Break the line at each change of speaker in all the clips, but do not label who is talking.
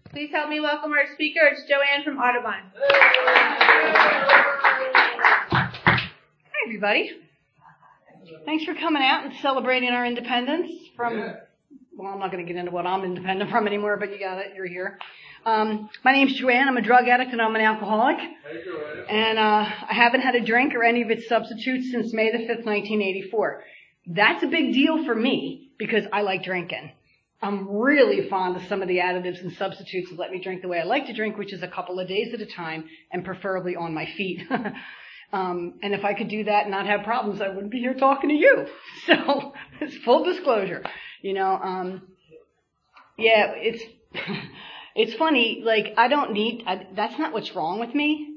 Please help me welcome our speaker. It's Joanne from Audubon.
Hi, everybody. Thanks for coming out and celebrating our independence from, well, I'm not going to get into what I'm independent from anymore, but you got it. You're here. My name's Joanne. I'm a drug addict and I'm an alcoholic.
Hey, Joanne.
And I haven't had a drink or any of its substitutes since May the 5th, 1984. That's a big deal for me because I like drinking. I'm really fond of some of the additives and substitutes that let me drink the way I like to drink, which is a couple of days at a time and preferably on my feet. And if I could do that and not have problems, I wouldn't be here talking to you. So it's full disclosure, yeah, it's funny. Like that's not what's wrong with me,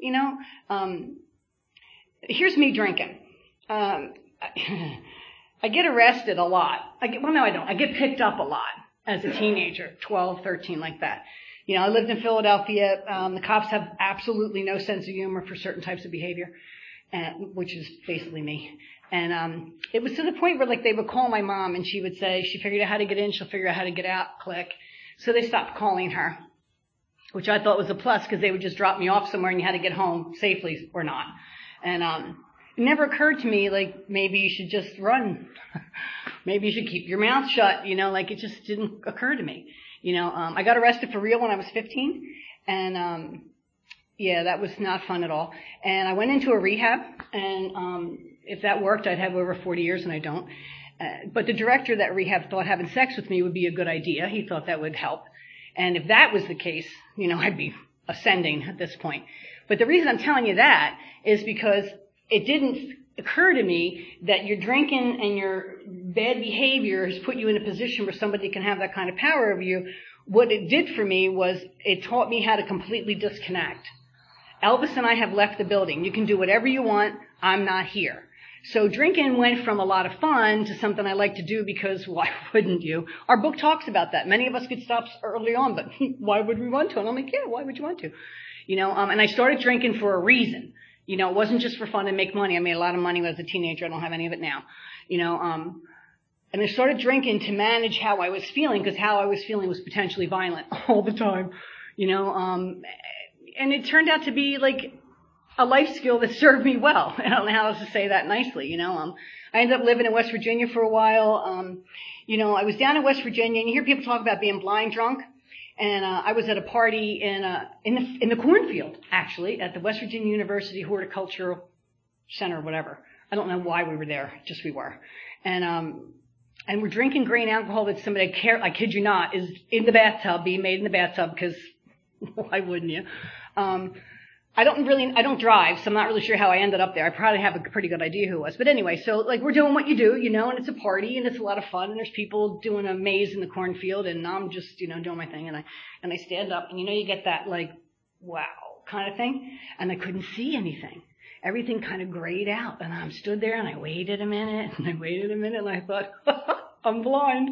Here's me drinking. I get arrested a lot. I don't. I get picked up a lot as a teenager, 12, 13, like that. I lived in Philadelphia. The cops have absolutely no sense of humor for certain types of behavior, which is basically me. And it was to the point where, they would call my mom, and she would say she figured out how to get in, she'll figure out how to get out, click. So they stopped calling her, which I thought was a plus because they would just drop me off somewhere and you had to get home safely or not. And it never occurred to me, maybe you should just run. Maybe you should keep your mouth shut, it just didn't occur to me. I got arrested for real when I was 15, and yeah, that was not fun at all. And I went into a rehab, and if that worked, I'd have over 40 years, and I don't. But the director of that rehab thought having sex with me would be a good idea. He thought that would help. And if that was the case, I'd be ascending at this point. But the reason I'm telling you that is because it didn't occur to me that your drinking and your bad behavior has put you in a position where somebody can have that kind of power over you. What it did for me was it taught me how to completely disconnect. Elvis and I have left the building. You can do whatever you want. I'm not here. So drinking went from a lot of fun to something I like to do because why wouldn't you? Our book talks about that. Many of us could stop early on, but why would we want to? And I'm like, yeah, why would you want to? And I started drinking for a reason. It wasn't just for fun and make money. I made a lot of money when I was a teenager. I don't have any of it now. And I started drinking to manage how I was feeling because how I was feeling was potentially violent all the time. And it turned out to be a life skill that served me well. I don't know how else to say that nicely, I ended up living in West Virginia for a while. I was down in West Virginia, and you hear people talk about being blind drunk. And I was at a party in the cornfield, actually, at the West Virginia University Horticultural Center, whatever. I don't know why we were there, just we were. And we're drinking grain alcohol that somebody, I kid you not, is in the bathtub, being made in the bathtub, because why wouldn't you? I don't drive, so I'm not really sure how I ended up there. I probably have a pretty good idea who it was. But anyway, so we're doing what you do, and it's a party and it's a lot of fun and there's people doing a maze in the cornfield and I'm just, doing my thing and I stand up and you get that wow kind of thing. And I couldn't see anything. Everything kind of grayed out and I stood there and I waited a minute and I thought, I'm blind.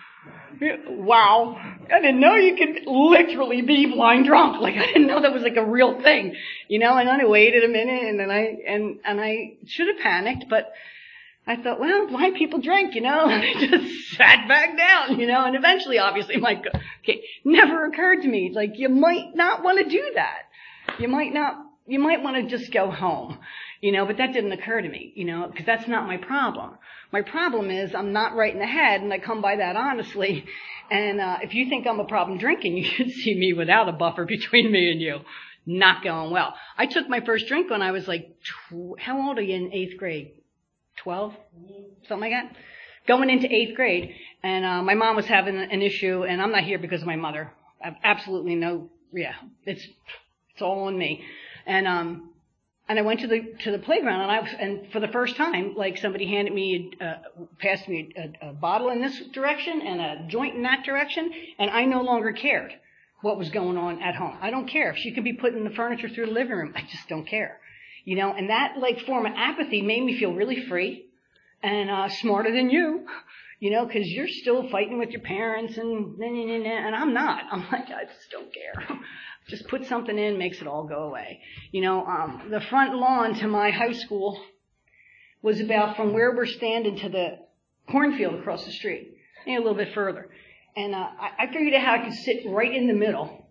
Wow. I didn't know you could literally be blind drunk. I didn't know that was a real thing, and then I waited a minute and then I should have panicked, but I thought, well, blind people drink, and I just sat back down, and eventually obviously never occurred to me. You might not want to do that. You might want to just go home, but that didn't occur to me, because that's not my problem. My problem is I'm not right in the head, and I come by that honestly. And if you think I'm a problem drinking, you should see me without a buffer between me and you. Not going well. I took my first drink when I was how old are you in 8th grade? 12? Something like that? Going into 8th grade. And my mom was having an issue, and I'm not here because of my mother. I have absolutely it's all on me. And I went to the playground and for the first time, somebody passed me a bottle in this direction and a joint in that direction, and I no longer cared what was going on at home. I don't care if she could be putting the furniture through the living room. I just don't care, and that form of apathy made me feel really free and smarter than you, because you're still fighting with your parents and I'm not. I'm I just don't care. Just put something in, makes it all go away. The front lawn to my high school was about from where we're standing to the cornfield across the street, a little bit further. And I figured out how I could sit right in the middle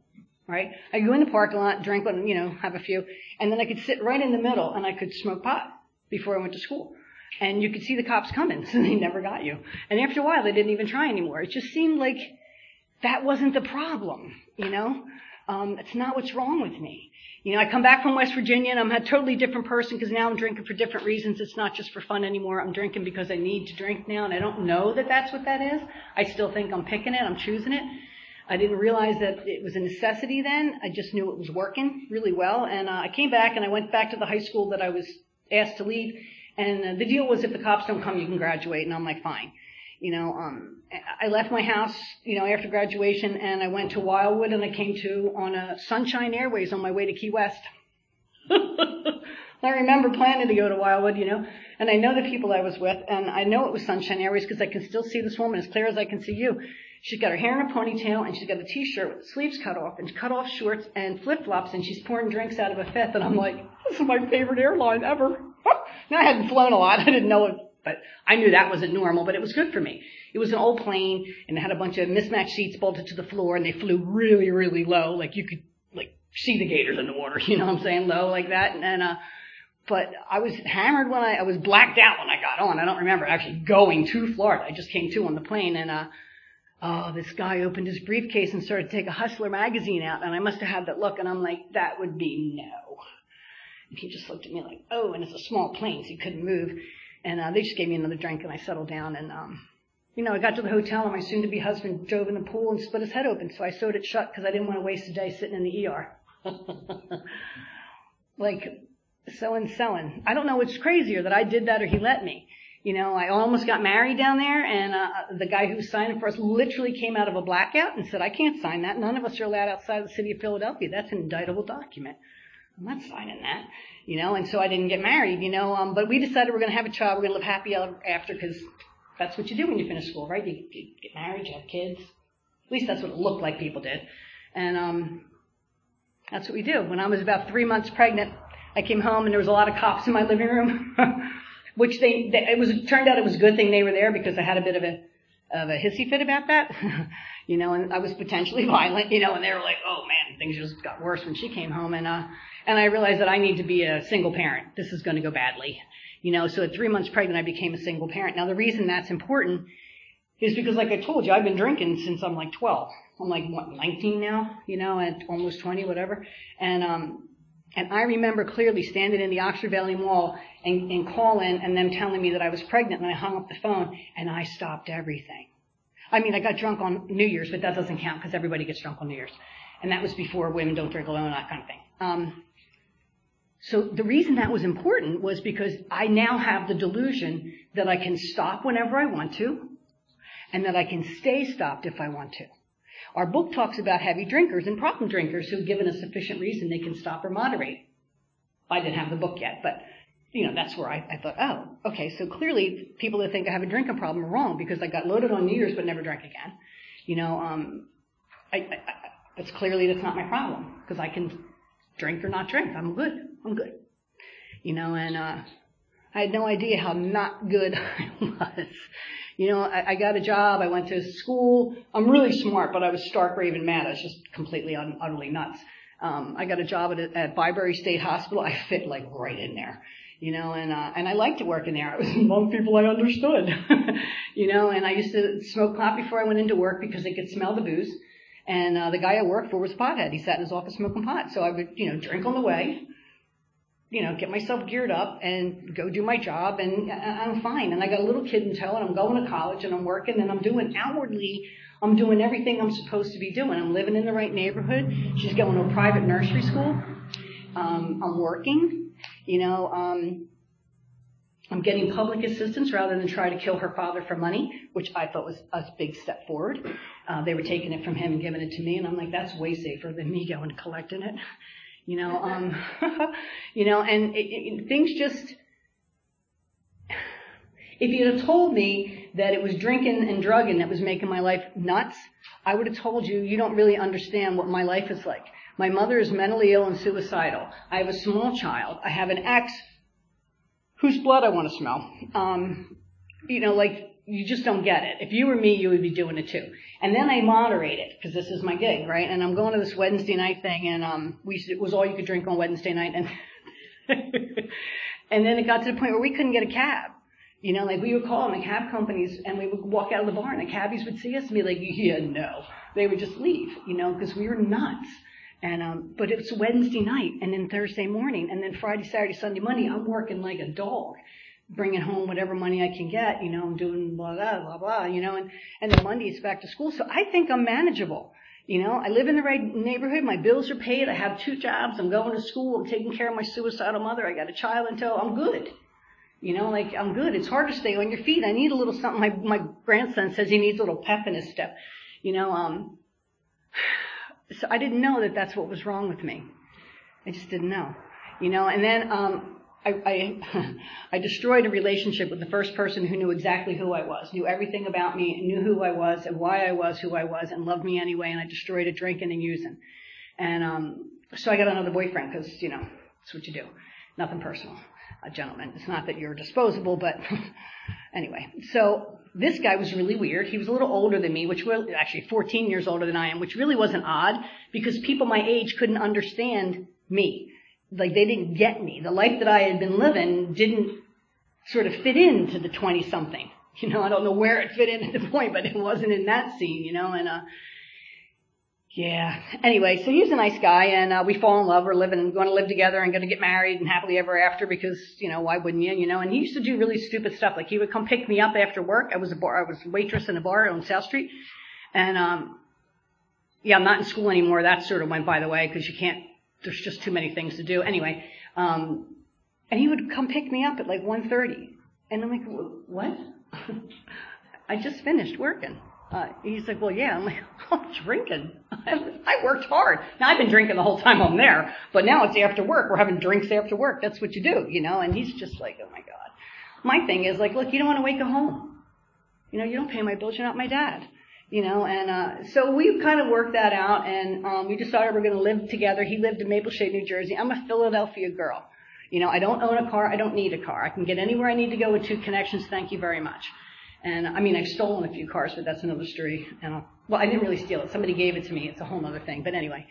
right? I could go in the parking lot, drink one, have a few, and then I could sit right in the middle and I could smoke pot before I went to school. And you could see the cops coming, so they never got you. And after a while, they didn't even try anymore. It just seemed like that wasn't the problem, It's not what's wrong with me. I come back from West Virginia and I'm a totally different person because now I'm drinking for different reasons. It's not just for fun anymore. I'm drinking because I need to drink now, and I don't know that that's what that is. I still think I'm picking it. I'm choosing it. I didn't realize that it was a necessity then. I just knew it was working really well. And I came back and I went back to the high school that I was asked to leave. And the deal was if the cops don't come, you can graduate. And I'm like, fine. I left my house, after graduation, and I went to Wildwood, and I came to on a Sunshine Airways on my way to Key West. I remember planning to go to Wildwood, and I know the people I was with, and I know it was Sunshine Airways because I can still see this woman as clear as I can see you. She's got her hair in a ponytail, and she's got a T-shirt with the sleeves cut off, and cut off shorts and flip-flops, and she's pouring drinks out of a fifth, and I'm like, this is my favorite airline ever. Now, I hadn't flown a lot. I didn't know it. But I knew that wasn't normal, but it was good for me. It was an old plane, and it had a bunch of mismatched seats bolted to the floor, and they flew really, really low. Like you could, see the gators in the water, low like that. But I was hammered when I was blacked out when I got on. I don't remember actually going to Florida. I just came to on the plane, and this guy opened his briefcase and started to take a Hustler magazine out, and I must have had that look, and I'm like, that would be no. And he just looked at me like, oh, and it's a small plane, so you couldn't move. And they just gave me another drink, and I settled down. And, I got to the hotel, and my soon-to-be husband drove in the pool and split his head open. So I sewed it shut because I didn't want to waste a day sitting in the ER. Selling. I don't know what's crazier, that I did that or he let me. I almost got married down there, and the guy who was signing for us literally came out of a blackout and said, I can't sign that. None of us are allowed outside the city of Philadelphia. That's an indictable document. I'm not signing that. And so I didn't get married, but we decided we're going to have a child. We're going to live happy ever after because that's what you do when you finish school, right? You get married, you have kids. At least that's what it looked like people did. And that's what we do. When I was about 3 months pregnant, I came home and there was a lot of cops in my living room, which turned out it was a good thing they were there because I had a bit of a hissy fit about that, and I was potentially violent, and they were like, oh man, things just got worse when she came home. And I realized that I need to be a single parent. This is going to go badly. So at 3 months pregnant, I became a single parent. Now, the reason that's important is because, like I told you, I've been drinking since I'm like 12. I'm like, 19 now, and almost 20, whatever. And I remember clearly standing in the Oxford Valley Mall and calling and them telling me that I was pregnant, and I hung up the phone, and I stopped everything. I mean, I got drunk on New Year's, but that doesn't count because everybody gets drunk on New Year's. And that was before women don't drink alone, that kind of thing. So the reason that was important was because I now have the delusion that I can stop whenever I want to and that I can stay stopped if I want to. Our book talks about heavy drinkers and problem drinkers who, given a sufficient reason, they can stop or moderate. I didn't have the book yet, but, that's where I thought, oh, okay, so clearly people that think I have a drinking problem are wrong because I got loaded on New Year's but never drank again. That's not my problem because I can drink or not drink. I'm good. And I had no idea how not good I was. I got a job. I went to school. I'm really smart, but I was stark raving mad. I was just completely utterly nuts. I got a job at Byberry State Hospital. I fit right in there. And I liked to work in there. I was among people I understood. And I used to smoke pot before I went into work because they could smell the booze. And the guy I worked for was a pothead. He sat in his office smoking pot. So I would, drink on the way, get myself geared up and go do my job, and I'm fine. And I got a little kid in tow, and I'm going to college, and I'm working, and I'm doing everything I'm supposed to be doing. I'm living in the right neighborhood. She's going to a private nursery school. I'm working, I'm getting public assistance rather than try to kill her father for money, which I thought was a big step forward. They were taking it from him and giving it to me, and I'm like, that's way safer than me going and collecting it. Things just, if you'd have told me that it was drinking and drugging that was making my life nuts, I would have told you, you don't really understand what my life is like. My mother is mentally ill and suicidal. I have a small child. I have an ex whose blood I want to smell. you just don't get it. If you were me, you would be doing it too. And then I moderate it, because this is my gig, right? And I'm going to this Wednesday night thing, and it was all you could drink on Wednesday night, and and then it got to the point where we couldn't get a cab. You know, like we would call the cab companies, and we would walk out of the bar, and the cabbies would see us and be like, yeah, no. They would just leave, you know, because we were nuts. And but it's Wednesday night, and then Thursday morning, and then Friday, Saturday, Sunday, Monday, I'm working like a dog, bringing home whatever money I can get, you know, I'm doing blah, blah, blah, blah, you know, and then Monday it's back to school. So I think I'm manageable. You know, I live in the right neighborhood. My bills are paid. I have 2 jobs. I'm going to school. I'm taking care of my suicidal mother. I got a child in tow. I'm good. You know, like, I'm good. It's hard to stay on your feet. I need a little something. My grandson says he needs a little pep in his step. You know, so I didn't know that that's what was wrong with me. I just didn't know. You know, and then, I destroyed a relationship with the first person who knew exactly who I was, knew everything about me, knew who I was and why I was who I was, and loved me anyway, and I destroyed it drinking and using. And so I got another boyfriend because, you know, that's what you do. Nothing personal, gentlemen. It's not that you're disposable, but anyway. So this guy was really weird. He was a little older than me, which was actually 14 years older than I am, which really wasn't odd because people my age couldn't understand me. Like, they didn't get me. The life that I had been living didn't sort of fit into the 20-something. You know, I don't know where it fit in at the point, but it wasn't in that scene, you know, and, yeah. Anyway, so he's a nice guy, and we fall in love. We're going to live together and going to get married and happily ever after because, you know, why wouldn't you, you know? And he used to do really stupid stuff. Like, he would come pick me up after work. I was a waitress in a bar on South Street. And, yeah, I'm not in school anymore. That sort of went by the way because there's just too many things to do. Anyway, and he would come pick me up at like 1:30. And I'm like, what? I just finished working. He's like, well, yeah. I'm like, I'm drinking. I worked hard. Now, I've been drinking the whole time I'm there, but now it's after work. We're having drinks after work. That's what you do, you know, and he's just like, oh, my God. My thing is like, look, you don't want to wake up home. You know, you don't pay my bills. You're not my dad. You know, and so we kind of worked that out, and we decided we're going to live together. He lived in Maple Shade, New Jersey. I'm a Philadelphia girl. You know, I don't own a car. I don't need a car. I can get anywhere I need to go with 2 connections. Thank you very much. And, I mean, I've stolen a few cars, but that's another story. And well, I didn't really steal it. Somebody gave it to me. It's a whole other thing. But anyway,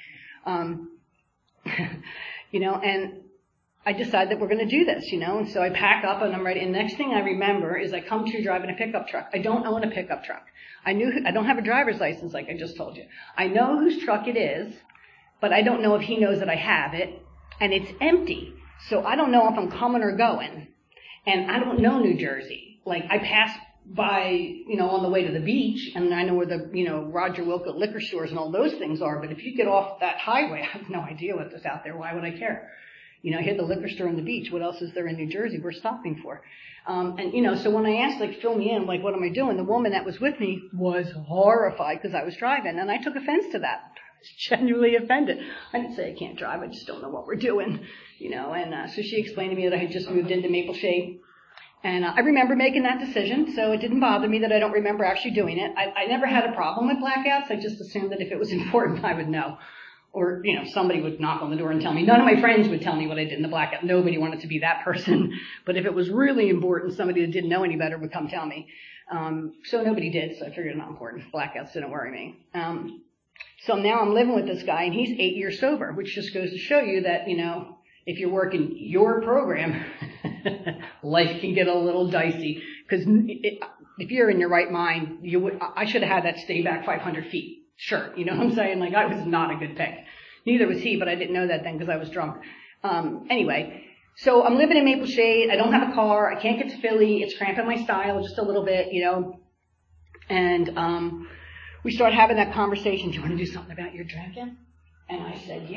you know, and I decided that we're going to do this, you know, and so I pack up and I'm ready. And next thing I remember is I come to driving a pickup truck. I don't own a pickup truck. I don't have a driver's license like I just told you. I know whose truck it is, but I don't know if he knows that I have it, and it's empty. So I don't know if I'm coming or going, and I don't know New Jersey. Like, I pass by, you know, on the way to the beach, and I know where the, you know, Roger Wilco liquor stores and all those things are, but if you get off that highway, I have no idea what's out there. Why would I care? You know, I hit the liquor store and the beach. What else is there in New Jersey we're stopping for? And, you know, so when I asked, like, fill me in, like, what am I doing? The woman that was with me was horrified because I was driving, and I took offense to that. I was genuinely offended. I didn't say I can't drive. I just don't know what we're doing, you know. And so she explained to me that I had just moved into Maple Shade. And I remember making that decision, so it didn't bother me that I don't remember actually doing it. I never had a problem with blackouts. I just assumed that if it was important, I would know. Or, you know, somebody would knock on the door and tell me. None of my friends would tell me what I did in the blackout. Nobody wanted to be that person. But if it was really important, somebody that didn't know any better would come tell me. So nobody did, so I figured it's not important. Blackouts didn't worry me. So now I'm living with this guy, and he's 8 years sober, which just goes to show you that, you know, if you're working your program, life can get a little dicey. Because if you're in your right mind, I should have had that stay back 500 feet. Sure, you know what I'm saying? Like, I was not a good pick. Neither was he, but I didn't know that then because I was drunk. Anyway, so I'm living in Maple Shade. I don't have a car. I can't get to Philly. It's cramping my style just a little bit, you know. And we start having that conversation. Do you want to do something about your drinking? And I said,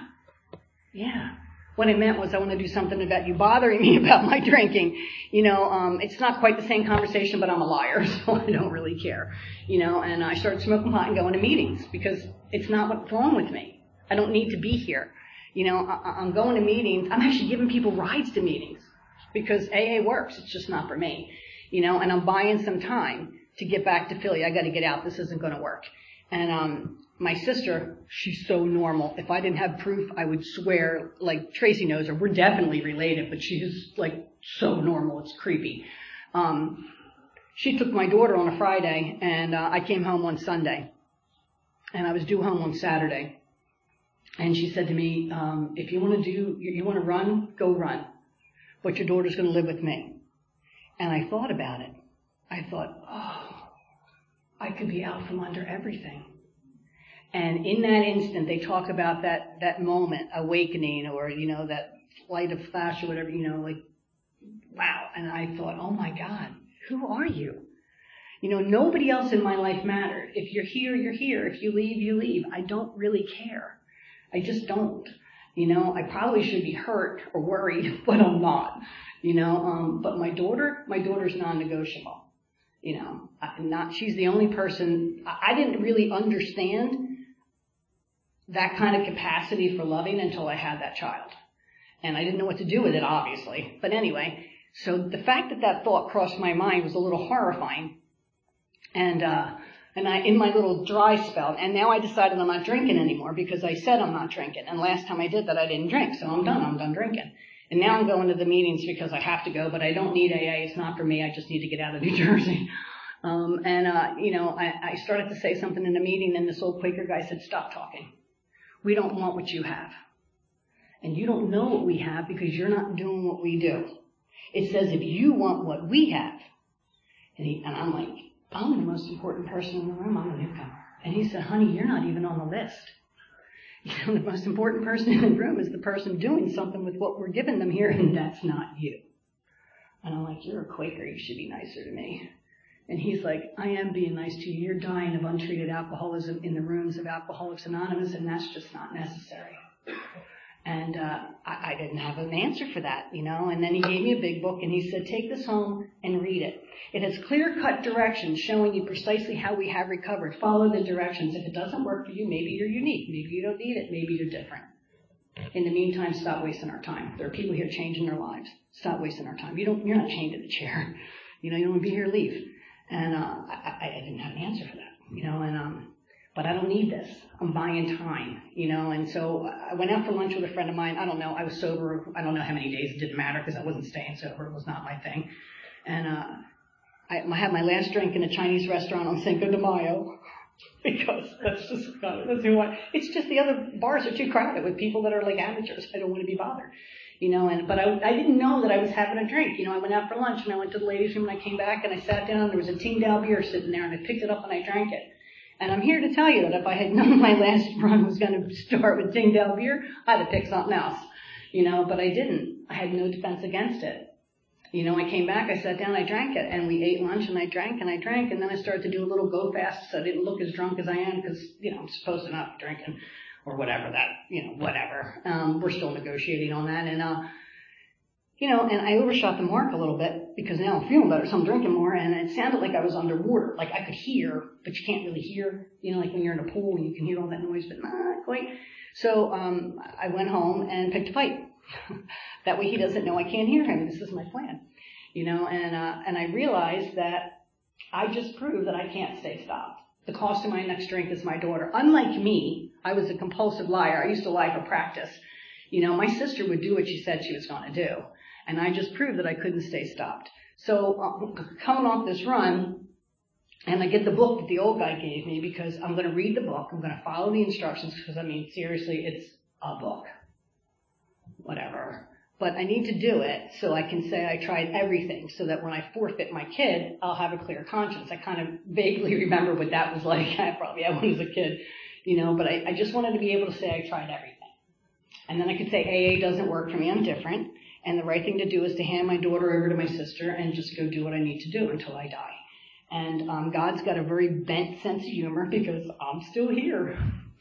yeah. What I meant was I want to do something about you bothering me about my drinking. You know, it's not quite the same conversation, but I'm a liar, so I don't really care. You know, and I started smoking pot and going to meetings because it's not what's wrong with me. I don't need to be here. You know, I'm going to meetings. I'm actually giving people rides to meetings because AA works. It's just not for me. You know, and I'm buying some time to get back to Philly. I got to get out. This isn't going to work. And my sister, she's so normal. If I didn't have proof, I would swear, like, Tracy knows her. We're definitely related, but she's, like, so normal. It's creepy. she took my daughter on a Friday, and I came home on Sunday, and I was due home on Saturday. And she said to me, if you want to run, go run, but your daughter's going to live with me. And I thought about it. I thought, oh, I could be out from under everything. And in that instant, they talk about that moment, awakening, or, that light of flash or whatever, like, wow. And I thought, oh my God, who are you? Nobody else in my life mattered. If you're here, you're here. If you leave, you leave. I don't really care. I just don't. I probably should be hurt or worried, but I'm not. But my daughter's non-negotiable. She's the only person. I didn't really understand that kind of capacity for loving until I had that child. And I didn't know what to do with it, obviously. But anyway, so the fact that thought crossed my mind was a little horrifying. And I, in my little dry spell, and now I decided I'm not drinking anymore because I said I'm not drinking. And last time I did that, I didn't drink. So I'm done drinking. And now I'm going to the meetings because I have to go, but I don't need AA. It's not for me. I just need to get out of New Jersey. I started to say something in a meeting, and this old Quaker guy said, stop talking. We don't want what you have. And you don't know what we have because you're not doing what we do. It says if you want what we have. And I'm like, I'm the most important person in the room. I'm a newcomer. And he said, honey, you're not even on the list. The most important person in the room is the person doing something with what we're giving them here, and that's not you. And I'm like, you're a Quaker. You should be nicer to me. And he's like, I am being nice to you. You're dying of untreated alcoholism in the rooms of Alcoholics Anonymous, and that's just not necessary. And I didn't have an answer for that, And then he gave me a big book, and he said, take this home and read it. It has clear-cut directions showing you precisely how we have recovered. Follow the directions. If it doesn't work for you, maybe you're unique. Maybe you don't need it. Maybe you're different. In the meantime, stop wasting our time. There are people here changing their lives. Stop wasting our time. You're not chained to the chair. You don't want to be here, leave. And I didn't have an answer for that, but I don't need this. I'm buying time, and so I went out for lunch with a friend of mine. I don't know. I was sober. I don't know how many days. It didn't matter because I wasn't staying sober. It was not my thing. And I had my last drink in a Chinese restaurant on Cinco de Mayo because that's who it's just the other bars are too crowded with people that are like amateurs. I don't want to be bothered. But I didn't know that I was having a drink. I went out for lunch and I went to the ladies' room and I came back and I sat down and there was a Tsingtao beer sitting there and I picked it up and I drank it. And I'm here to tell you that if I had known my last run was going to start with Tsingtao beer, I'd have picked something else. But I didn't. I had no defense against it. I came back, I sat down, I drank it, and we ate lunch and I drank, and then I started to do a little go fast so I didn't look as drunk as I am because, I'm supposed to not be drinking. Or whatever whatever. We're still negotiating on that. And, and I overshot the mark a little bit because now I'm feeling better, so I'm drinking more. And it sounded like I was underwater. Like I could hear, but you can't really hear. Like when you're in a pool, you can hear all that noise, but not quite. So I went home and picked a fight. That way he doesn't know I can't hear him. This is my plan. And I realized that I just proved that I can't stay stopped. The cost of my next drink is my daughter. Unlike me, I was a compulsive liar. I used to lie for practice. My sister would do what she said she was going to do. And I just proved that I couldn't stay stopped. So coming off this run, and I get the book that the old guy gave me because I'm going to read the book. I'm going to follow the instructions because, seriously, it's a book. Whatever. But I need to do it so I can say I tried everything so that when I forfeit my kid, I'll have a clear conscience. I kind of vaguely remember what that was like. I probably had one as a kid, but I just wanted to be able to say I tried everything. And then I could say AA doesn't work for me. I'm different. And the right thing to do is to hand my daughter over to my sister and just go do what I need to do until I die. And God's got a very bent sense of humor because I'm still here.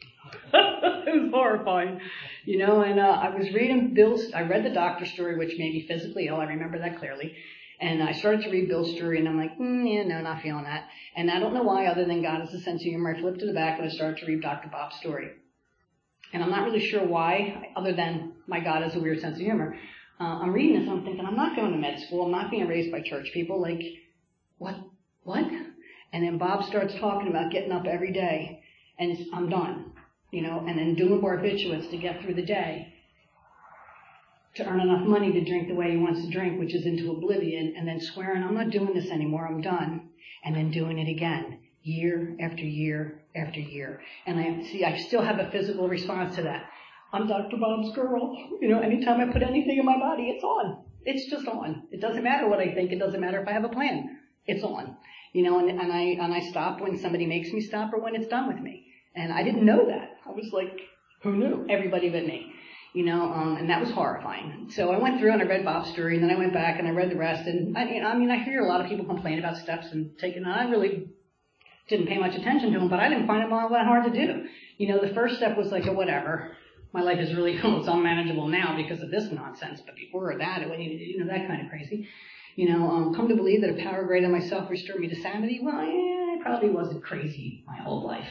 It was horrifying, and I was reading I read the doctor story, which made me physically ill. I remember that clearly. And I started to read Bill's story, and I'm like, no, not feeling that. And I don't know why, other than God has a sense of humor. I flipped to the back, and I started to read Dr. Bob's story. And I'm not really sure why, other than my God has a weird sense of humor. I'm reading this, and I'm thinking, I'm not going to med school. I'm not being raised by church people. Like, what? And then Bob starts talking about getting up every day, and I'm done. And then doing barbiturates to get through the day. to earn enough money to drink the way he wants to drink, which is into oblivion, and then swearing, I'm not doing this anymore, I'm done, and then doing it again, year after year after year. And I still have a physical response to that. I'm Dr. Bob's girl. Anytime I put anything in my body, it's on. It's just on. It doesn't matter what I think. It doesn't matter if I have a plan. It's on. And I stop when somebody makes me stop or when it's done with me. And I didn't know that. I was like, who knew? Everybody but me. And that was horrifying. So I went through and I read Bob's story, and then I went back and I read the rest. And I hear a lot of people complain about steps and taking. I really didn't pay much attention to them, but I didn't find them all that hard to do. The first step was like, whatever. My life is really it's unmanageable now because of this nonsense. But before that, it went, that kind of crazy. Come to believe that a power greater than myself restored me to sanity. Well, I probably wasn't crazy my whole life.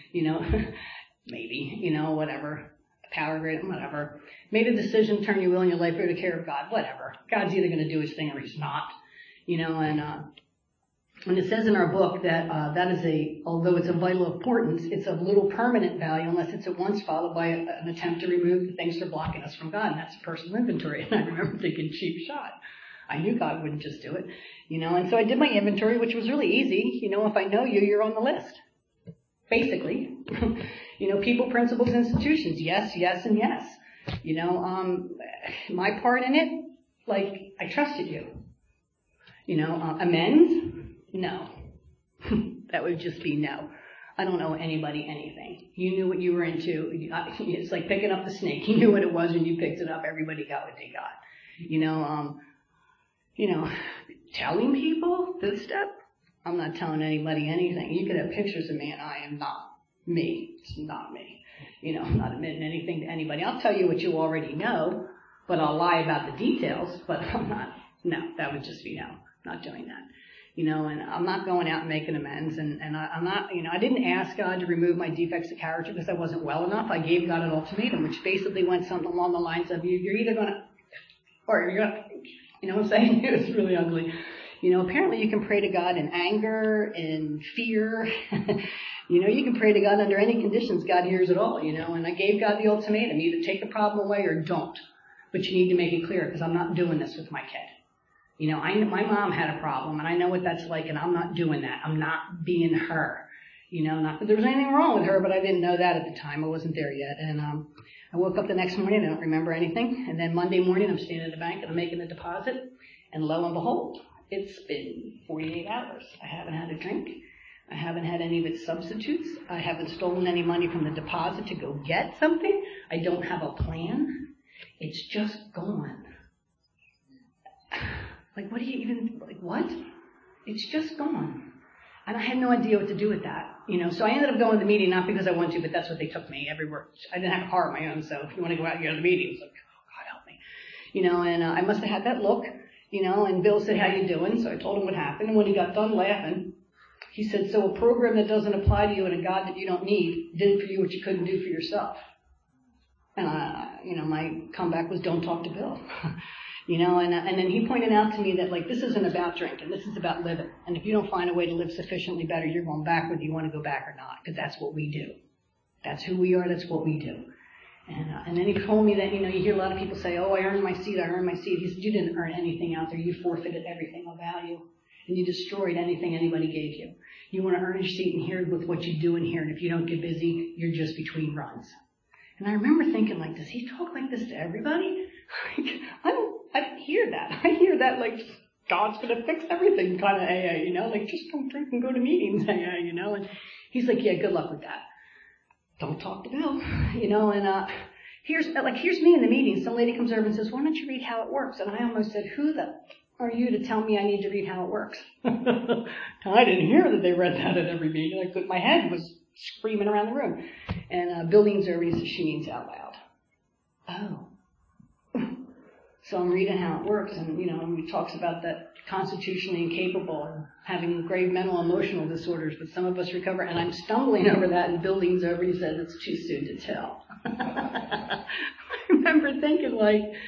Maybe, whatever. Power greater, whatever. Made a decision, turn your will and your life over to the care of God, whatever. God's either going to do his thing or he's not. And it says in our book that that is although it's of vital importance, it's of little permanent value unless it's at once followed by an attempt to remove the things that are blocking us from God, and that's a personal inventory. And I remember thinking, cheap shot. I knew God wouldn't just do it, and so I did my inventory, which was really easy. If I know you, you're on the list. Basically. People, principles, institutions. Yes, yes, and yes. My part in it, like, I trusted you. Amends? No. That would just be no. I don't owe anybody anything. You knew what you were into. It's like picking up the snake. You knew what it was when you picked it up. Everybody got what they got. Telling people this step, I'm not telling anybody anything. You could have pictures of me and I am not me. It's not me. I'm not admitting anything to anybody. I'll tell you what you already know, but I'll lie about the details, but I'm not. No, that would just be no. Not doing that. And I'm not going out and making amends, and I'm not, I didn't ask God to remove my defects of character because I wasn't well enough. I gave God an ultimatum, which basically went something along the lines of, you're either going to, or you're going to, what I'm saying? It was really ugly. Apparently you can pray to God in anger, in fear. You can pray to God under any conditions. God hears it all, and I gave God the ultimatum. Either take the problem away or don't. But you need to make it clear because I'm not doing this with my kid. My mom had a problem, and I know what that's like, and I'm not doing that. I'm not being her. Not that there was anything wrong with her, but I didn't know that at the time. I wasn't there yet. And I woke up the next morning, I don't remember anything. And then Monday morning, I'm standing at the bank, and I'm making a deposit. And lo and behold, it's been 48 hours. I haven't had a drink. I haven't had any of its substitutes. I haven't stolen any money from the deposit to go get something. I don't have a plan. It's just gone. Like, what do you even, like, what? It's just gone. And I had no idea what to do with that, So I ended up going to the meeting, not because I wanted to, but that's what they took me everywhere. I didn't have a car of my own, so if you want to go out and go to the meeting, it's like, oh, God help me. And I must have had that look, and Bill said, how you doing? So I told him what happened. And when he got done laughing, he said, so a program that doesn't apply to you and a God that you don't need did for you what you couldn't do for yourself. And, my comeback was, don't talk to Bill. And then he pointed out to me that, like, this isn't about drinking. This is about living. And if you don't find a way to live sufficiently better, you're going back whether you want to go back or not, because that's what we do. That's who we are. That's what we do. And then he told me that, you hear a lot of people say, oh, I earned my seat. I earned my seat. He said, you didn't earn anything out there. You forfeited everything of value. And you destroyed anything anybody gave you. You want to earn your seat in here with what you do in here. And if you don't get busy, you're just between runs. And I remember thinking, like, does he talk like this to everybody? I don't hear that. I hear that, like, God's going to fix everything kind of AA, like, just don't drink and go to meetings, AA, And he's like, yeah, good luck with that. Don't talk to Bill, and here's me in the meeting. Some lady comes over and says, why don't you read How It Works? And I almost said, who the are you to tell me I need to read How It Works? I didn't hear that they read that at every meeting. My head was screaming around the room. And Bill leans over and he says, she means out loud. Oh. So I'm reading How It Works, and, he talks about that constitutionally incapable and having grave mental emotional disorders, but some of us recover, and I'm stumbling over that, and Bill leans over and he says, it's too soon to tell. I remember thinking, like,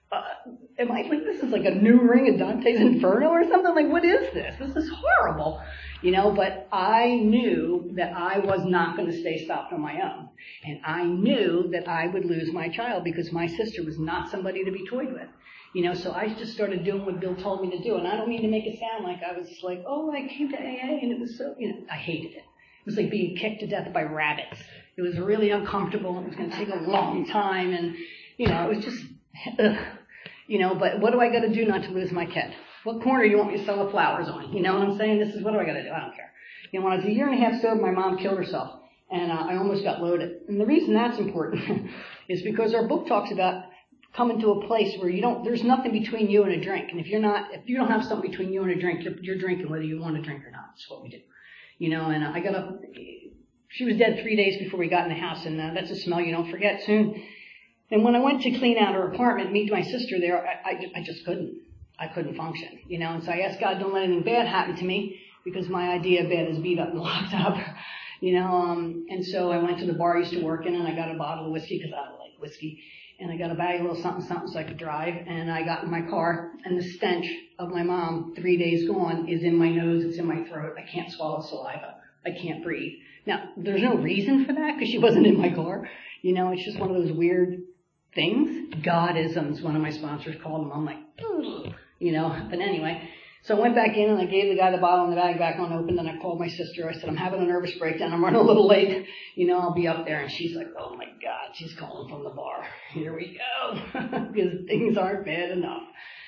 am I like, this is like a new ring of Dante's Inferno or something? Like, what is this? This is horrible. But I knew that I was not going to stay stopped on my own. And I knew that I would lose my child because my sister was not somebody to be toyed with. So I just started doing what Bill told me to do. And I don't mean to make it sound like I was like, oh, I came to AA and it was so, I hated it. It was like being kicked to death by rabbits. It was really uncomfortable. It was going to take a long time. And, it was just, but what do I got to do not to lose my kid? What corner do you want me to sell the flowers on? You know what I'm saying? This is what do I got to do? I don't care. When I was a year and a half sober, my mom killed herself. And I almost got loaded. And the reason that's important is because our book talks about coming to a place where there's nothing between you and a drink. And if you don't have something between you and a drink, you're drinking whether you want to drink or not. That's what we do. And I got up, she was dead 3 days before we got in the house, and that's a smell you don't forget soon. And when I went to clean out her apartment, meet my sister there, I just couldn't. I couldn't function, and so I asked God, don't let anything bad happen to me, because my idea of bad is beat up and locked up, and so I went to the bar I used to work in, and I got a bottle of whiskey, because I like whiskey, and I got a bag of a little something so I could drive, and I got in my car, and the stench of my mom, 3 days gone, is in my nose, it's in my throat, I can't swallow saliva, I can't breathe. Now, there's no reason for that, because she wasn't in my car, it's just one of those weird things. Godisms, one of my sponsors called them. I'm like, ugh. But anyway, so I went back in and I gave the guy the bottle and the bag back unopened, and I called my sister. I said, I'm having a nervous breakdown. I'm running a little late. I'll be up there. And she's like, oh my God, she's calling from the bar. Here we go. Because things aren't bad enough,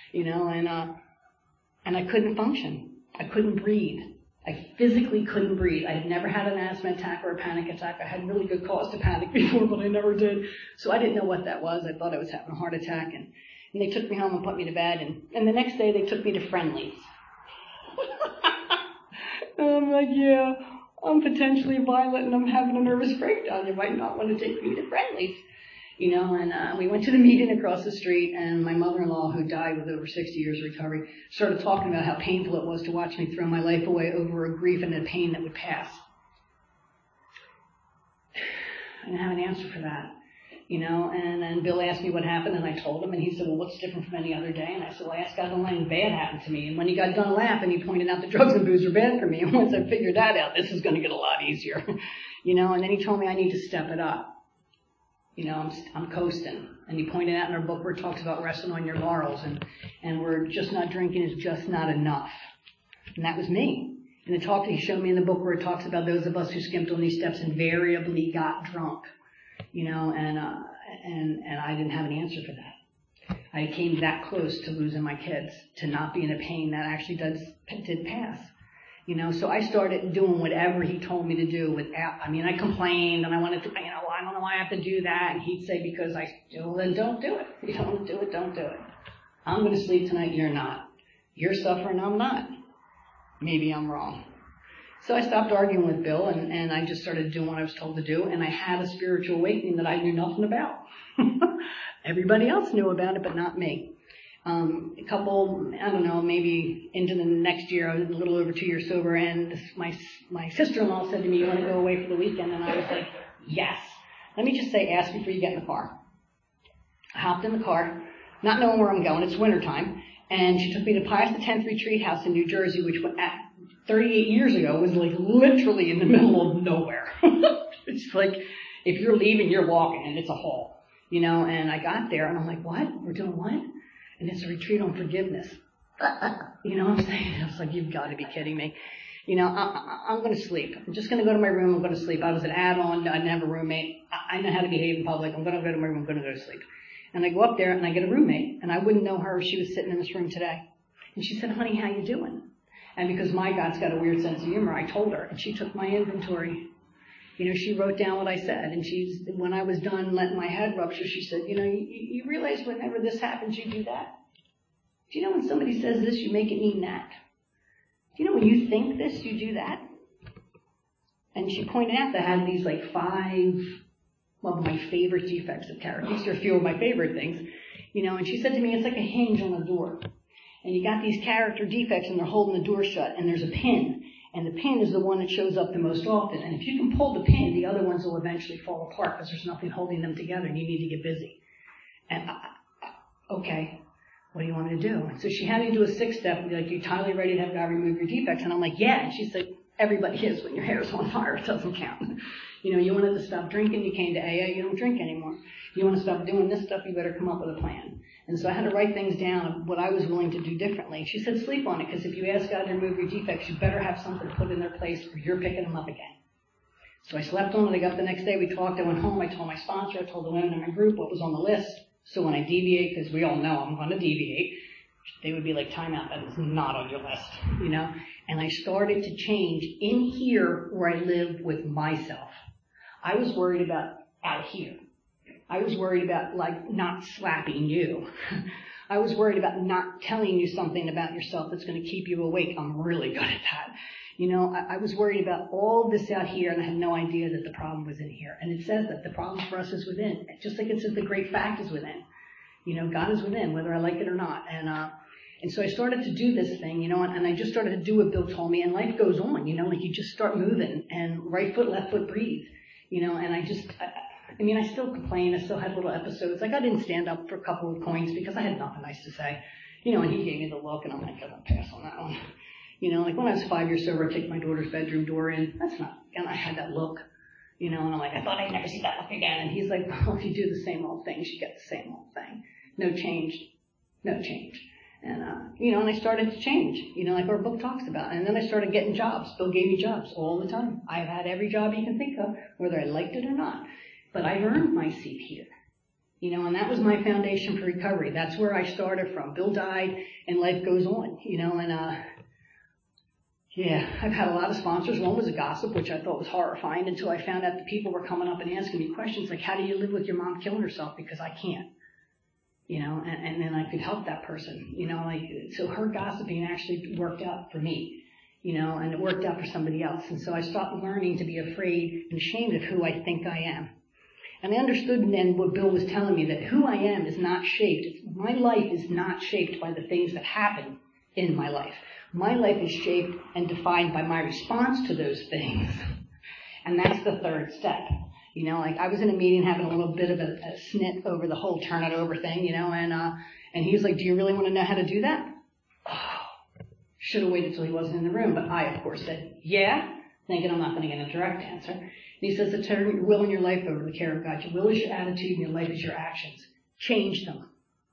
and I couldn't function. I couldn't breathe. I physically couldn't breathe. I had never had an asthma attack or a panic attack. I had really good cause to panic before, but I never did. So I didn't know what that was. I thought I was having a heart attack. And they took me home and put me to bed. And the next day they took me to Friendly's. I'm like, yeah, I'm potentially violent and I'm having a nervous breakdown. You might not want to take me to Friendly's. And we went to the meeting across the street, and my mother-in-law, who died with over 60 years of recovery, started talking about how painful it was to watch me throw my life away over a grief and a pain that would pass. I didn't have an answer for that, and then Bill asked me what happened, and I told him, and he said, well, what's different from any other day? And I said, well, I asked God to let anything bad happen to me. And when he got done laughing, he pointed out that drugs and booze are bad for me. And once I figured that out, this is going to get a lot easier, and then he told me I need to step it up. I'm coasting. And he pointed out in our book where it talks about resting on your laurels, and we're just not drinking is just not enough. And that was me. And he showed me in the book where it talks about those of us who skimped on these steps invariably got drunk, and I didn't have an answer for that. I came that close to losing my kids, to not be in a pain that actually did pass. So I started doing whatever he told me to do I complained and I wanted to, I don't know why I have to do that. And he'd say, because then don't do it. If you don't want to do it, don't do it. I'm going to sleep tonight. You're not. You're suffering. I'm not. Maybe I'm wrong. So I stopped arguing with Bill and I just started doing what I was told to do. And I had a spiritual awakening that I knew nothing about. Everybody else knew about it, but not me. A couple, I don't know, maybe into the next year, I was a little over 2 years sober, and my sister-in-law said to me, you want to go away for the weekend? And I was like, yes. Let me just say, ask before you get in the car. I hopped in the car, not knowing where I'm going. It's wintertime. And she took me to Pius X Retreat House in New Jersey, which 38 years ago was like literally in the middle of nowhere. It's like, if you're leaving, you're walking, and it's a hall. And I got there, and I'm like, what? We're doing what? And it's a retreat on forgiveness. You know what I'm saying? I was like, you've got to be kidding me. I'm going to sleep. I'm just going to go to my room. I'm going to sleep. I was an add-on. I didn't have a roommate. I know how to behave in public. I'm going to go to my room. I'm going to go to sleep. And I go up there, and I get a roommate. And I wouldn't know her if she was sitting in this room today. And she said, honey, how you doing? And because my God's got a weird sense of humor, I told her. And she took my inventory. She wrote down what I said. And when I was done letting my head rupture, she said, you realize whenever this happens, you do that? Do you know when somebody says this, you make it mean that? Do you know when you think this, you do that? And she pointed out that I had these 5 of my favorite defects of character. These are a few of my favorite things. And she said to me, it's like a hinge on a door. And you got these character defects and they're holding the door shut, and there's a pin. And the pin is the one that shows up the most often. And if you can pull the pin, the other ones will eventually fall apart because there's nothing holding them together and you need to get busy. And okay, what do you want me to do? And so she had me do a 6-step and be like, you entirely ready to have God remove your defects? And I'm like, yeah. And she said, everybody is when your hair is on fire. It doesn't count. You wanted to stop drinking. You came to AA. You don't drink anymore. You want to stop doing this stuff. You better come up with a plan. And so I had to write things down of what I was willing to do differently. She said, sleep on it, because if you ask God to remove your defects, you better have something to put in their place or you're picking them up again. So I slept on it. I got up the next day. We talked. I went home. I told my sponsor. I told the women in my group what was on the list. So when I deviate, because we all know I'm going to deviate, they would be like, time out, that is not on your list, And I started to change in here where I live with myself. I was worried about out here. I was worried about, not slapping you. I was worried about not telling you something about yourself that's going to keep you awake. I'm really good at that. I was worried about all this out here, and I had no idea that the problem was in here. And it says that the problem for us is within, just like it says the great fact is within. God is within, whether I like it or not. And so I started to do this thing, and I just started to do what Bill told me, and life goes on, you just start moving, and right foot, left foot, breathe, and I still complain. I still had little episodes. I didn't stand up for a couple of coins because I had nothing nice to say, and he gave me the look, and I'm like, I'm going to pass on that one. When I was 5 years sober, I'd take my daughter's bedroom door in. And I had that look, and I'm like, I thought I'd never see that look again. And he's like, well, if you do the same old things, you get the same old thing. No change. And, and I started to change, like our book talks about. And then I started getting jobs. Bill gave me jobs all the time. I've had every job you can think of, whether I liked it or not. But I earned my seat here, and that was my foundation for recovery. That's where I started from. Bill died and life goes on, I've had a lot of sponsors. One was a gossip, which I thought was horrifying until I found out that people were coming up and asking me questions like, how do you live with your mom killing herself? Because I can't, and then I could help that person, so her gossiping actually worked out for me, and it worked out for somebody else. And so I stopped learning to be afraid and ashamed of who I think I am. And I understood then what Bill was telling me, that who I am is not shaped. My life is not shaped by the things that happen in my life. My life is shaped and defined by my response to those things. And that's the third step. I was in a meeting having a little bit of a snit over the whole turn it over thing, and he was like, do you really want to know how to do that? Oh, should have waited till he wasn't in the room. But I, of course, said, yeah, thinking I'm not going to get a direct answer. And he says to turn your will and your life over to the care of God. Your will is your attitude and your life is your actions. Change them.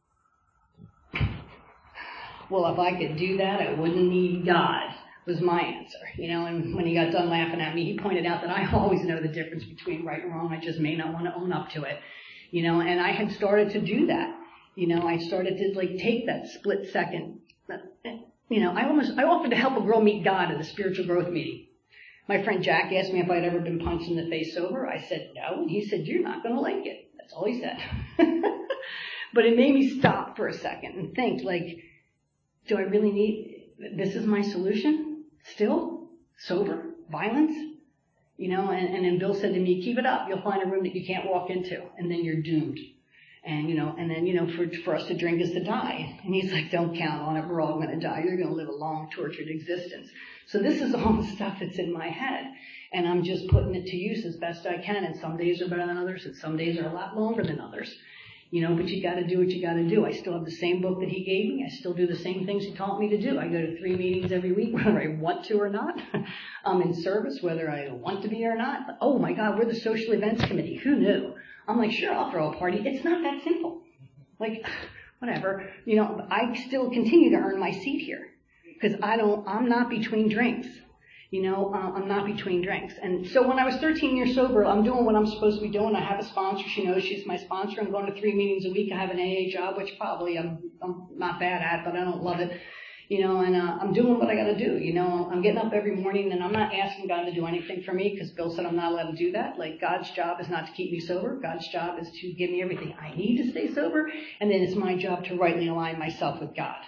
Well, if I could do that, I wouldn't need God, was my answer. And when he got done laughing at me, he pointed out that I always know the difference between right and wrong. I just may not want to own up to it. And I had started to do that. I started to take that split second. I offered to help a girl meet God at a spiritual growth meeting. My friend Jack asked me if I'd ever been punched in the face sober. I said no. And he said, you're not going to like it. That's all he said. But it made me stop for a second and think, do I really need, this is my solution? Still? Sober? Violence? And then Bill said to me, keep it up. You'll find a room that you can't walk into, and then you're doomed. And, and then, for us to drink is to die. And he's like, don't count on it. We're all going to die. You're going to live a long, tortured existence. So this is all the stuff that's in my head. And I'm just putting it to use as best I can. And some days are better than others, and some days are a lot longer than others. But you got to do what you got to do. I still have the same book that he gave me. I still do the same things he taught me to do. I go to 3 meetings every week, whether I want to or not. I'm in service, whether I want to be or not. But, oh my God, we're the social events committee. Who knew? I'm like, sure, I'll throw a party. It's not that simple. Whatever. I still continue to earn my seat here because I'm not between drinks. I'm not between drinks. And so when I was 13 years sober, I'm doing what I'm supposed to be doing. I have a sponsor. She knows she's my sponsor. I'm going to 3 meetings a week. I have an AA job, which probably I'm not bad at, but I don't love it. And I'm doing what I got to do. I'm getting up every morning and I'm not asking God to do anything for me because Bill said I'm not allowed to do that. God's job is not to keep me sober. God's job is to give me everything I need to stay sober. And then it's my job to rightly align myself with God.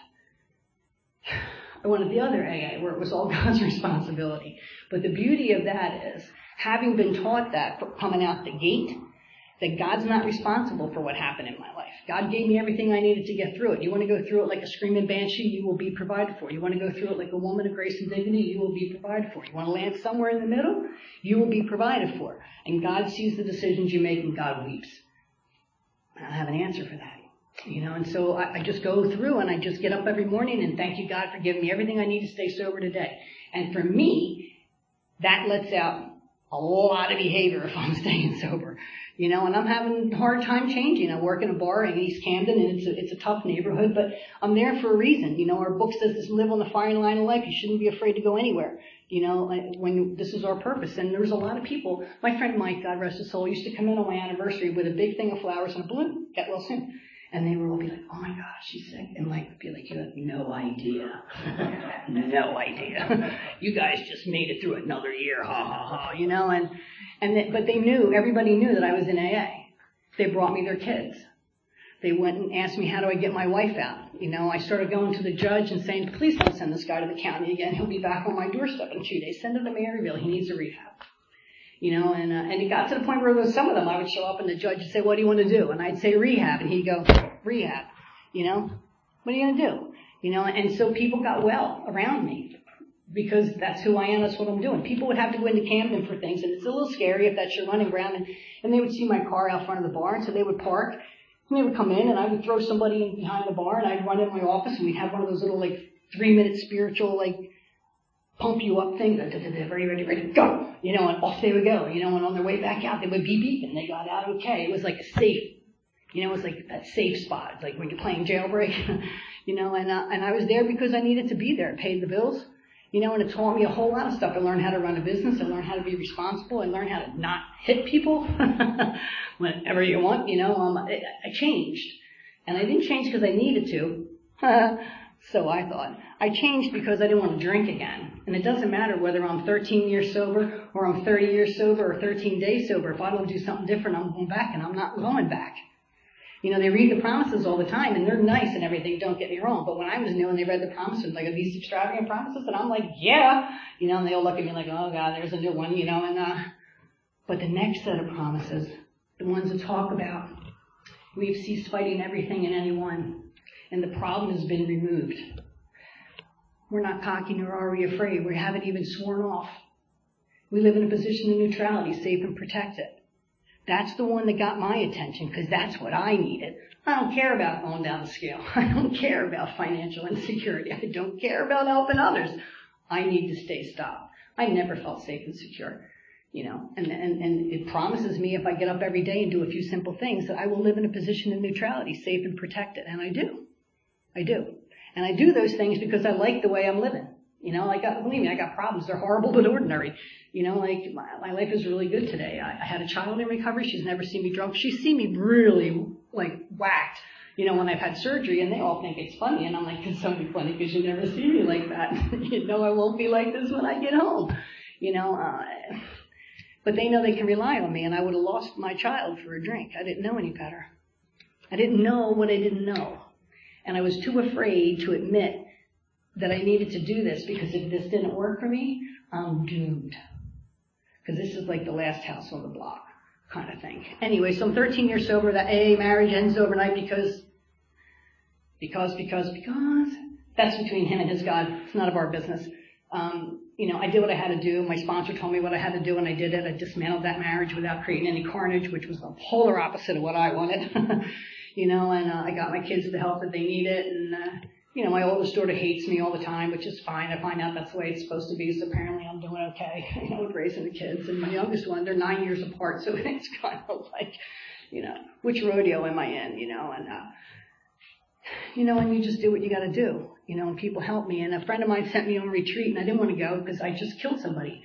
I wanted the other AA where it was all God's responsibility. But the beauty of that is, having been taught that coming out the gate, that God's not responsible for what happened in my life. God gave me everything I needed to get through it. You want to go through it like a screaming banshee, you will be provided for. You want to go through it like a woman of grace and dignity, you will be provided for. You want to land somewhere in the middle, you will be provided for. And God sees the decisions you make and God weeps. I don't have an answer for that. And so I just go through and I just get up every morning and thank you, God, for giving me everything I need to stay sober today. And for me, that lets out a lot of behavior if I'm staying sober. And I'm having a hard time changing. I work in a bar in East Camden, and it's a tough neighborhood, but I'm there for a reason. Our book says to live on the firing line of life. You shouldn't be afraid to go anywhere. When this is our purpose. And there's a lot of people. My friend Mike, God rest his soul, used to come in on my anniversary with a big thing of flowers and a balloon. Get well soon. And they would all be like, oh my gosh, she's sick. And Mike would be like, you have no idea. No idea. You guys just made it through another year. Ha ha ha. But they knew, everybody knew that I was in AA. They brought me their kids. They went and asked me, how do I get my wife out? I started going to the judge and saying, please don't send this guy to the county again. He'll be back on my doorstep in 2 days. Send him to Maryville. He needs a rehab. And it got to the point where there was some of them, I would show up and the judge would say, what do you want to do? And I'd say rehab. And he'd go, rehab. What are you going to do? And so people got well around me because that's who I am. That's what I'm doing. People would have to go into Camden for things. And it's a little scary if that's your running ground. And they would see my car out front of the bar. And so they would park and they would come in and I would throw somebody in behind the bar and I'd run in my office and we'd have one of those little 3-minute spiritual pump you up thing, ready, go, and off they would go, and on their way back out, they would beep beep, and they got out okay. It was like a safe, it was like that safe spot, like when you're playing jailbreak, and I was there because I needed to be there. I paid the bills, and it taught me a whole lot of stuff. I learned how to run a business. I learned how to be responsible. I learned how to not hit people whenever you want, I changed. And I didn't change because I needed to. So I thought. I changed because I didn't want to drink again. And it doesn't matter whether I'm 13 years sober or I'm 30 years sober or 13 days sober. If I don't do something different, I'm going back and I'm not going back. They read the promises all the time and they're nice and everything, don't get me wrong. But when I was new and they read the promises, like, are these extravagant promises? And I'm like, yeah. And they all look at me like, oh God, there's a new one, but the next set of promises, the ones that talk about we've ceased fighting everything and anyone. And the problem has been removed. We're not cocky nor are we afraid. We haven't even sworn off. We live in a position of neutrality, safe and protected. That's the one that got my attention because that's what I needed. I don't care about going down the scale. I don't care about financial insecurity. I don't care about helping others. I need to stay stopped. I never felt safe and secure. And it promises me if I get up every day and do a few simple things that I will live in a position of neutrality, safe and protected. And I do. And I do those things because I like the way I'm living. Believe me, I got problems. They're horrible but ordinary. My life is really good today. I had a child in recovery. She's never seen me drunk. She's seen me really, whacked, when I've had surgery, and they all think it's funny. And I'm like, it's only funny because you never see me like that. I won't be like this when I get home. But they know they can rely on me, and I would have lost my child for a drink. I didn't know any better. I didn't know what I didn't know. And I was too afraid to admit that I needed to do this because if this didn't work for me, I'm doomed. Because this is like the last house on the block kind of thing. Anyway, so I'm 13 years sober. That AA marriage ends overnight because that's between him and his God. It's none of our business. I did what I had to do. My sponsor told me what I had to do, and I did it. I dismantled that marriage without creating any carnage, which was the polar opposite of what I wanted. I got my kids the help that they needed, and my oldest daughter hates me all the time, which is fine. I find out that's the way it's supposed to be, so apparently I'm doing okay, with raising the kids. And my youngest one, they're 9 years apart, so it's kind of like, which rodeo am I in, and you just do what you gotta do, and people help me. And a friend of mine sent me on a retreat, and I didn't want to go because I just killed somebody.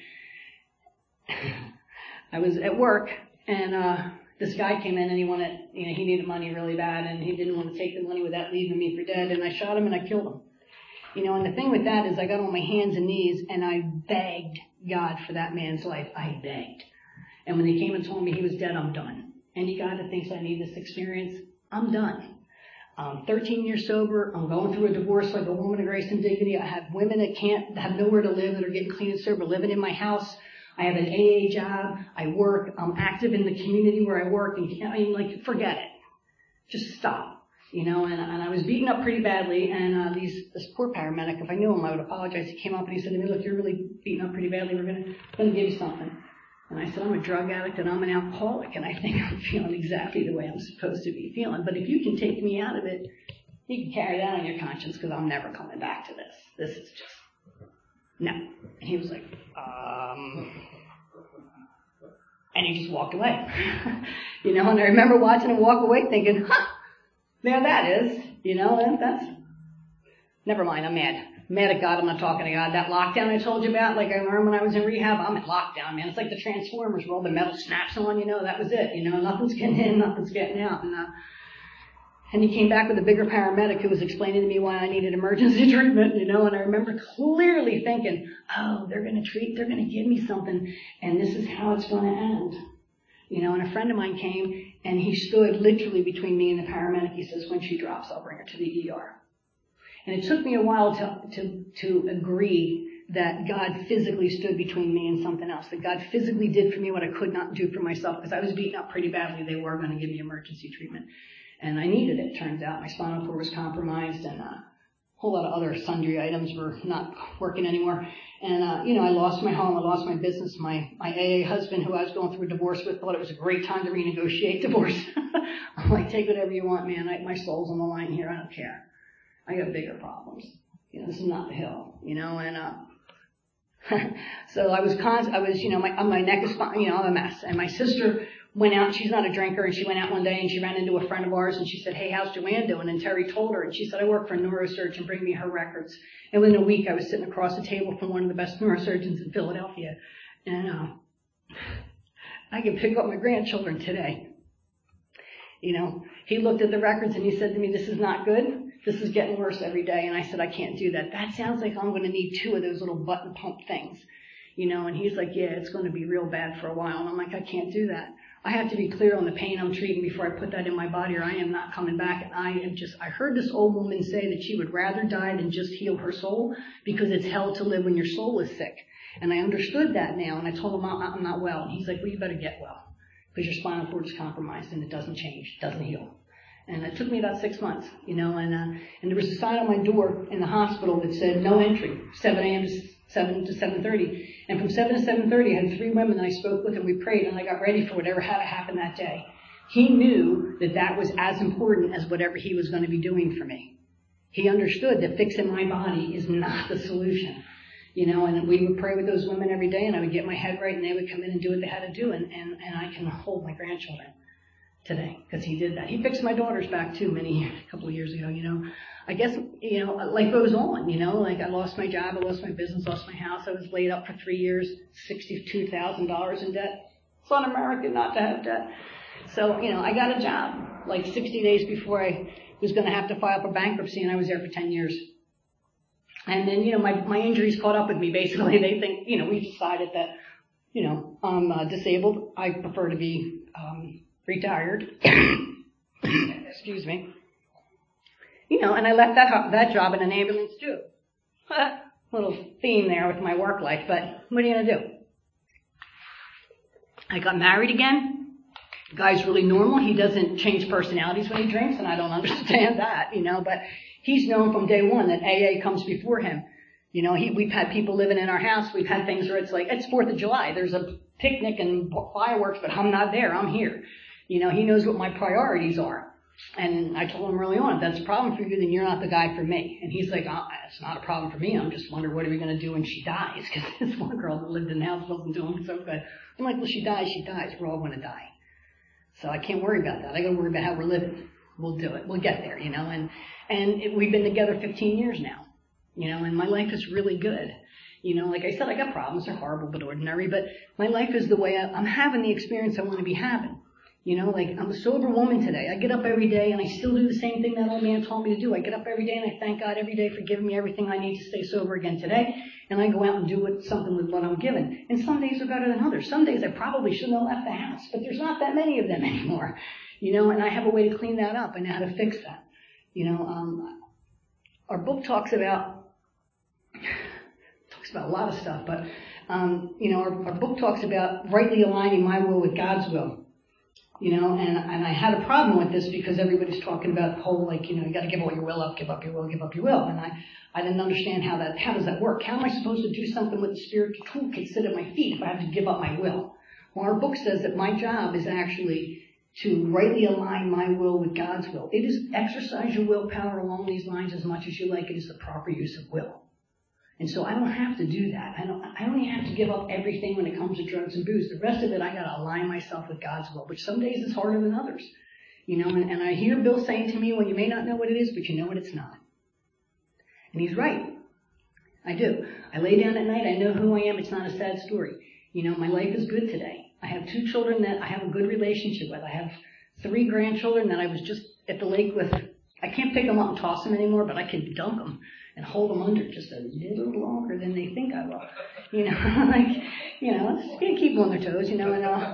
I was at work, and this guy came in and he needed money really bad, and he didn't want to take the money without leaving me for dead, and I shot him and I killed him. And the thing with that is I got on my hands and knees and I begged God for that man's life. I begged. And when they came and told me he was dead, I'm done. Any God that thinks I need this experience, I'm done. I'm 13 years sober. I'm going through a divorce like a woman of grace and dignity. I have women that have nowhere to live that are getting clean and sober, living in my house. I have an AA job. I work. I'm active in the community where I work. And forget it. Just stop. And I was beaten up pretty badly. And this poor paramedic, if I knew him, I would apologize. He came up and he said to me, "Look, you're really beaten up pretty badly. We're gonna give you something." And I said, I'm a drug addict and I'm an alcoholic, and I think I'm feeling exactly the way I'm supposed to be feeling. But if you can take me out of it, you can carry that on your conscience, because I'm never coming back to this. This is just, no. And he was like, and he just walked away. And I remember watching him walk away thinking, there that is. That's, never mind, I'm mad. Mad at God, I'm not talking to God. That lockdown I told you about, like I learned when I was in rehab, I'm in lockdown, man. It's like the Transformers where all the metal snaps on, that was it. Nothing's getting in, nothing's getting out. And he came back with a bigger paramedic who was explaining to me why I needed emergency treatment, and I remember clearly thinking, oh, they're going to give me something, and this is how it's going to end. And a friend of mine came, and he stood literally between me and the paramedic. He says, when she drops, I'll bring her to the ER. And it took me a while to agree that God physically stood between me and something else, that God physically did for me what I could not do for myself, because I was beaten up pretty badly. They were going to give me emergency treatment. And I needed it, turns out. My spinal cord was compromised, and a whole lot of other sundry items were not working anymore. And, I lost my home. I lost my business. My AA husband, who I was going through a divorce with, thought it was a great time to renegotiate divorce. I'm like, take whatever you want, man. My soul's on the line here. I don't care. I got bigger problems. This is not the hill, and, so I was, my neck is fine, I'm a mess. And my sister went out, she's not a drinker, and she went out one day and she ran into a friend of ours and she said, hey, how's Joanne doing? And Terry told her, and she said, I work for a neurosurgeon, bring me her records. And within a week I was sitting across the table from one of the best neurosurgeons in Philadelphia. And, I can pick up my grandchildren today. He looked at the records and he said to me, this is not good. This is getting worse every day. And I said, I can't do that. That sounds like I'm going to need 2 of those little button pump things. And he's like, yeah, it's going to be real bad for a while. And I'm like, I can't do that. I have to be clear on the pain I'm treating before I put that in my body, or I am not coming back. And I heard this old woman say that she would rather die than just heal her soul, because it's hell to live when your soul is sick. And I understood that now. And I told him, I'm not well. And he's like, well, you better get well, because your spinal cord is compromised and it doesn't change, it doesn't heal. And it took me about 6 months, and there was a sign on my door in the hospital that said no entry, 7 a.m. to 7 to 7:30. And from 7 to 7:30, I had 3 women that I spoke with, and we prayed, and I got ready for whatever had to happen that day. He knew that was as important as whatever he was going to be doing for me. He understood that fixing my body is not the solution. And we would pray with those women every day, and I would get my head right, and they would come in and do what they had to do, and I can hold my grandchildren today, because he did that. He fixed my daughter's back too a couple of years ago, I guess, life goes on, like I lost my job, I lost my business, lost my house. I was laid up for 3 years, $62,000 in debt. It's un-American not to have debt. So, I got a job like 60 days before I was going to have to file for bankruptcy, and I was there for 10 years. And then, my injuries caught up with me, basically. They think, we decided that, I'm disabled. I prefer to be, retired. Excuse me. And I left that job in an ambulance too. Little theme there with my work life, but what are you going to do? I got married again. The guy's really normal. He doesn't change personalities when he drinks, and I don't understand that, but he's known from day one that AA comes before him. We've had people living in our house. We've had things where it's like, it's 4th of July. There's a picnic and fireworks, but I'm not there. I'm here. He knows what my priorities are. And I told him early on, if that's a problem for you, then you're not the guy for me. And he's like, it's not a problem for me. I'm just wondering, what are we going to do when she dies? Because this one girl that lived in the house wasn't doing so good. I'm like, well, she dies. We're all going to die. So I can't worry about that. I got to worry about how we're living. We'll do it. We'll get there, and we've been together 15 years now, and my life is really good. Like I said, I got problems. They're horrible but ordinary, but my life is the way I'm having the experience I want to be having. Like I'm a sober woman today. I get up every day and I still do the same thing that old man told me to do. I get up every day and I thank God every day for giving me everything I need to stay sober again today. And I go out and do something with what I'm given. And some days are better than others. Some days I probably shouldn't have left the house, but there's not that many of them anymore. And I have a way to clean that up. I know how to fix that. Our book talks about a lot of stuff, but our book talks about rightly aligning my will with God's will. And I had a problem with this because everybody's talking about the whole, you got to give all your will up, give up your will, give up your will. And I didn't understand how does that work? How am I supposed to do something with the spiritual toolkit sit at my feet if I have to give up my will? Well, our book says that my job is actually to rightly align my will with God's will. It is exercise your willpower along these lines as much as you like. It is the proper use of will. And so I don't have to do that. I only have to give up everything when it comes to drugs and booze. The rest of it, I got to align myself with God's will, which some days is harder than others. You know, and I hear Bill saying to me, well, you may not know what it is, but you know what it's not. And he's right. I do. I lay down at night. I know who I am. It's not a sad story. You know, my life is good today. I have 2 children that I have a good relationship with. I have 3 grandchildren that I was just at the lake with. I can't pick them up and toss them anymore, but I can dunk them and hold them under just a little longer than they think I will. You know, like, you know, it's going to keep them on their toes, you know.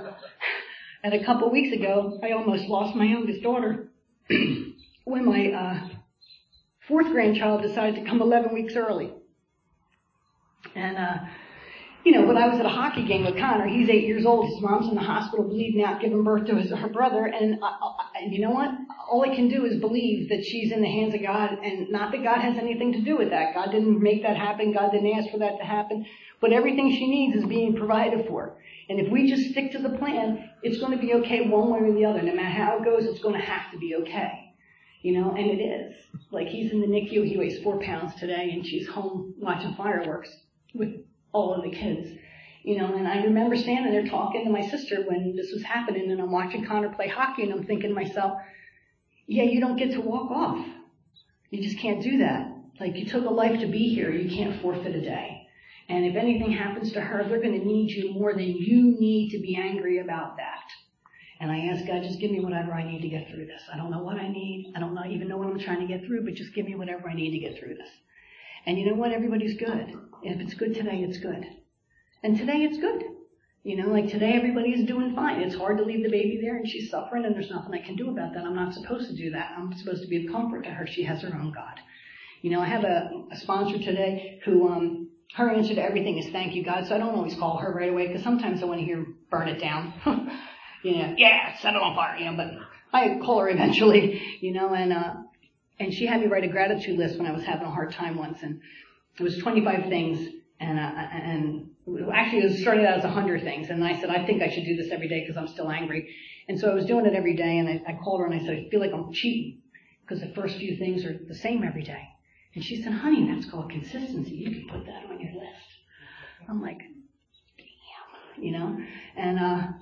And a couple of weeks ago, I almost lost my youngest daughter when my 4th grandchild decided to come 11 weeks early. And, you know, but I was at a hockey game with Connor. He's 8 years old. His mom's in the hospital bleeding out, giving birth to her brother. And you know what? All I can do is believe that she's in the hands of God, and not that God has anything to do with that. God didn't make that happen. God didn't ask for that to happen. But everything she needs is being provided for. And if we just stick to the plan, it's going to be okay one way or the other. No matter how it goes, it's going to have to be okay. You know, and it is. Like, he's in the NICU. He weighs 4 pounds today, and she's home watching fireworks with all of the kids. You know, and I remember standing there talking to my sister when this was happening, and I'm watching Connor play hockey, and I'm thinking to myself, yeah, you don't get to walk off. You just can't do that. Like, you took a life to be here. You can't forfeit a day. And if anything happens to her, they're going to need you more than you need to be angry about that. And I asked God, just give me whatever I need to get through this. I don't know what I need. I don't even know what I'm trying to get through, but just give me whatever I need to get through this. And you know what? Everybody's good. If it's good today, it's good. And today it's good. You know, like today everybody is doing fine. It's hard to leave the baby there and she's suffering and there's nothing I can do about that. I'm not supposed to do that. I'm supposed to be of comfort to her. She has her own God. You know, I have a sponsor today who, her answer to everything is thank you, God. So I don't always call her right away because sometimes I want to hear burn it down. You know, yeah, set it on fire, you know, but I call her eventually, you know, and she had me write a gratitude list when I was having a hard time once, and it was 25 things, and actually it started out as 100 things, and I said, I think I should do this every day because I'm still angry. And so I was doing it every day, and I called her and I said, I feel like I'm cheating because the first few things are the same every day. And she said, honey, that's called consistency. You can put that on your list. I'm like, damn, you know, and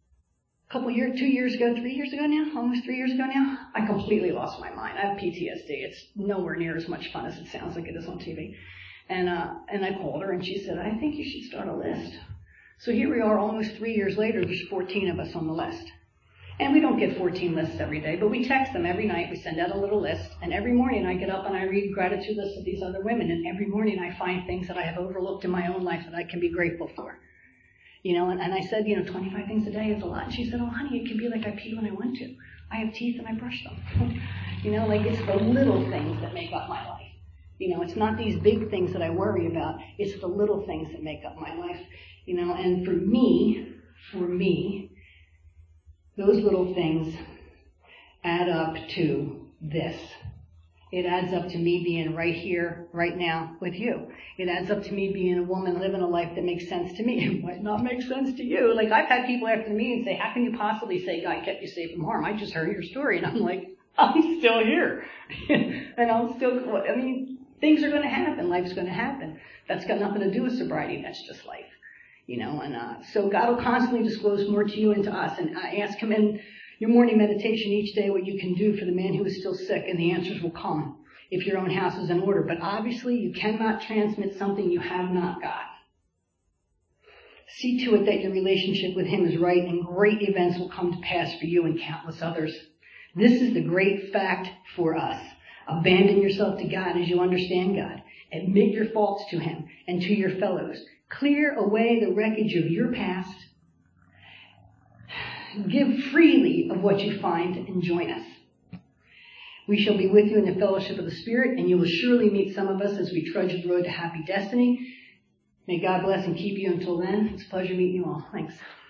3 years ago now, almost 3 years ago now, I completely lost my mind. I have PTSD. It's nowhere near as much fun as it sounds like it is on TV. And I called her and she said, I think you should start a list. So here we are almost 3 years later. There's 14 of us on the list. And we don't get 14 lists every day, but we text them every night. We send out a little list. And every morning I get up and I read gratitude lists of these other women. And every morning I find things that I have overlooked in my own life that I can be grateful for. You know, and I said, you know, 25 things a day is a lot. And she said, oh, honey, it can be like I pee when I want to. I have teeth and I brush them. You know, like it's the little things that make up my life. You know, it's not these big things that I worry about. It's the little things that make up my life. You know, and for me, those little things add up to this. It adds up to me being right here, right now with you. It adds up to me being a woman living a life that makes sense to me. It might not make sense to you. Like, I've had people after the meeting say, how can you possibly say God kept you safe from harm? I just heard your story. And I'm like, I'm still here. And I'm still, I mean, things are going to happen. Life's going to happen. That's got nothing to do with sobriety. That's just life. You know, and so God will constantly disclose more to you and to us. And I ask him in your morning meditation each day what you can do for the man who is still sick, and the answers will come if your own house is in order. But obviously you cannot transmit something you have not got. See to it that your relationship with him is right, and great events will come to pass for you and countless others. This is the great fact for us. Abandon yourself to God as you understand God. Admit your faults to him and to your fellows. Clear away the wreckage of your past. Give freely of what you find and join us. We shall be with you in the fellowship of the Spirit, and you will surely meet some of us as we trudge the road to happy destiny. May God bless and keep you until then. It's a pleasure meeting you all. Thanks.